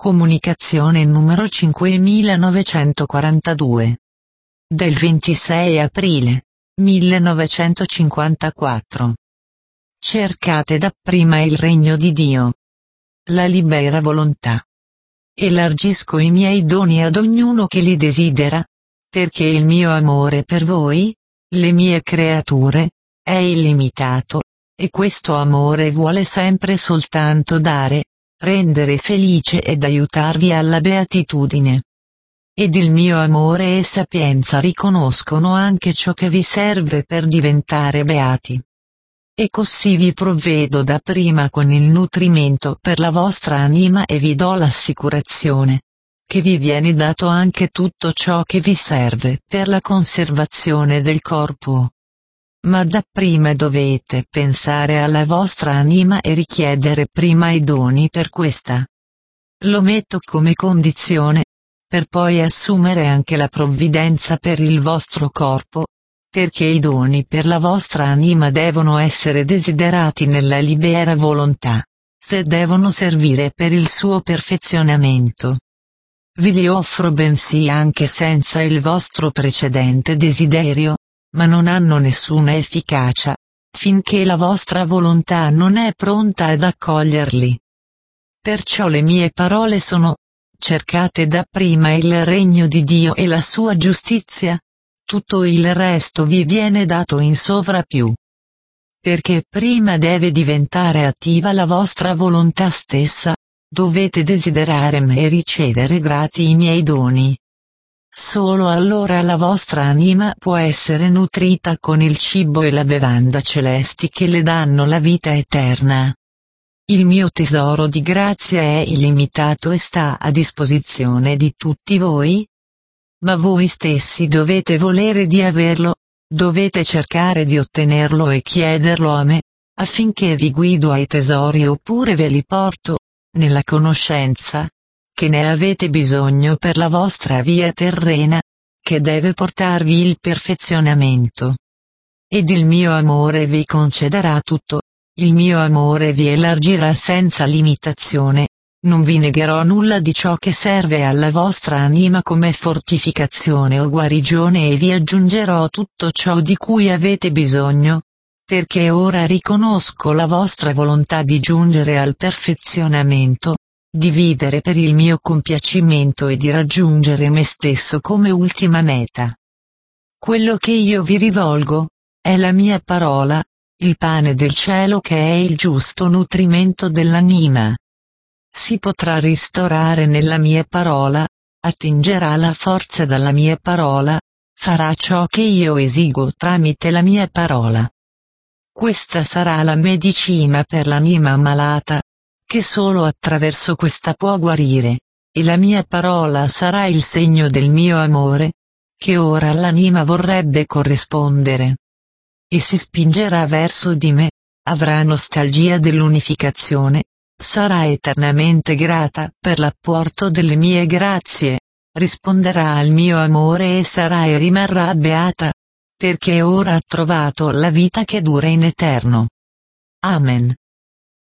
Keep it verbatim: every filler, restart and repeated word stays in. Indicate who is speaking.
Speaker 1: Comunicazione numero cinquemilanovecentoquarantadue. Del ventisei aprile millenovecentocinquantaquattro. Cercate dapprima il regno di Dio. La libera volontà. Elargisco i miei doni ad ognuno che li desidera, perché il mio amore per voi, le mie creature, è illimitato, e questo amore vuole sempre soltanto dare, rendere felice ed aiutarvi alla beatitudine. Ed il mio amore e sapienza riconoscono anche ciò che vi serve per diventare beati. E così vi provvedo dapprima con il nutrimento per la vostra anima e vi do l'assicurazione che vi viene dato anche tutto ciò che vi serve per la conservazione del corpo. Ma dapprima dovete pensare alla vostra anima e richiedere prima i doni per questa. Lo metto come condizione, per poi assumere anche la provvidenza per il vostro corpo, perché i doni per la vostra anima devono essere desiderati nella libera volontà, se devono servire per il suo perfezionamento. Vi li offro bensì anche senza il vostro precedente desiderio, ma non hanno nessuna efficacia, finché la vostra volontà non è pronta ad accoglierli. Perciò le mie parole sono: cercate dapprima il regno di Dio e la sua giustizia, tutto il resto vi viene dato in sovrappiù. Perché prima deve diventare attiva la vostra volontà stessa, dovete desiderare me e ricevere grati i miei doni. Solo allora la vostra anima può essere nutrita con il cibo e la bevanda celesti che le danno la vita eterna. Il mio tesoro di grazia è illimitato e sta a disposizione di tutti voi. Ma voi stessi dovete volere di averlo, dovete cercare di ottenerlo e chiederlo a me, affinché vi guido ai tesori oppure ve li porto, nella conoscenza, che ne avete bisogno per la vostra via terrena, che deve portarvi il perfezionamento. Ed il mio amore vi concederà tutto, il mio amore vi elargirà senza limitazione, non vi negherò nulla di ciò che serve alla vostra anima come fortificazione o guarigione e vi aggiungerò tutto ciò di cui avete bisogno, perché ora riconosco la vostra volontà di giungere al perfezionamento, di vivere per il mio compiacimento e di raggiungere me stesso come ultima meta. Quello che io vi rivolgo, è la mia parola, il pane del cielo che è il giusto nutrimento dell'anima. Si potrà ristorare nella mia parola, attingerà la forza dalla mia parola, farà ciò che io esigo tramite la mia parola. Questa sarà la medicina per l'anima malata, che solo attraverso questa può guarire, e la mia parola sarà il segno del mio amore, che ora l'anima vorrebbe corrispondere. E si spingerà verso di me, avrà nostalgia dell'unificazione, sarà eternamente grata per l'apporto delle mie grazie, risponderà al mio amore e sarà e rimarrà beata, perché ora ha trovato la vita che dura in eterno. Amen.